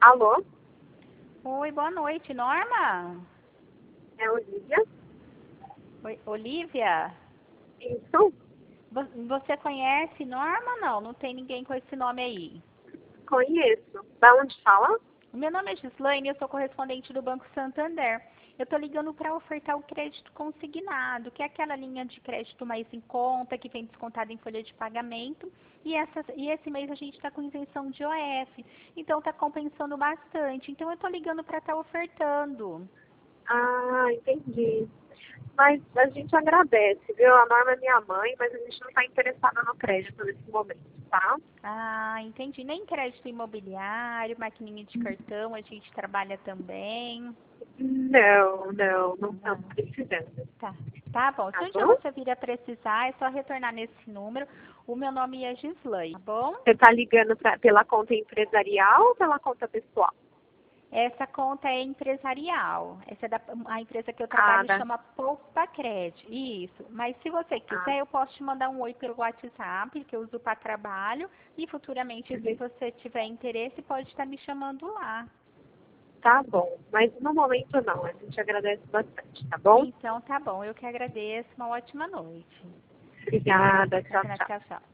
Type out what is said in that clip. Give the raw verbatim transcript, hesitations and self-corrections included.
Alô? Oi, boa noite, Norma? É Olivia? Oi, Olivia? Isso? Vo- Você conhece Norma? Não, não tem ninguém com esse nome aí. Conheço. Da onde fala? O meu nome é Gislaine, eu sou correspondente do Banco Santander. Eu estou ligando para ofertar o crédito consignado, que é aquela linha de crédito mais em conta, que vem descontada em folha de pagamento. E, essa, e esse mês a gente está com isenção de O F, então está compensando bastante. Então eu estou ligando para estar ofertando. Ah, entendi. Mas a gente agradece, viu? A Norma é minha mãe, mas a gente não está interessada no crédito nesse momento, tá? Ah, entendi. Nem crédito imobiliário, maquininha de cartão, a gente trabalha também. Não, não, não Ah, estamos precisando. tá. Tá bom. Se Tá um dia bom? você vir a precisar, é só retornar nesse número. O meu nome é Gislaine, tá bom? Você está ligando pra, pela conta empresarial ou pela conta pessoal? Essa conta é empresarial. Essa é da, a empresa que eu Ah, trabalho da, chama Poupa Crédito. Isso. Mas se você ah, quiser, eu posso te mandar um oi pelo WhatsApp, que eu uso para trabalho. E futuramente, se uhum. você tiver interesse, pode estar me chamando lá. Tá bom. Mas no momento não. A gente agradece bastante, tá bom? Então, tá bom. Eu que agradeço. Uma ótima noite. Obrigada. Tchau, tchau. Tchau, tchau.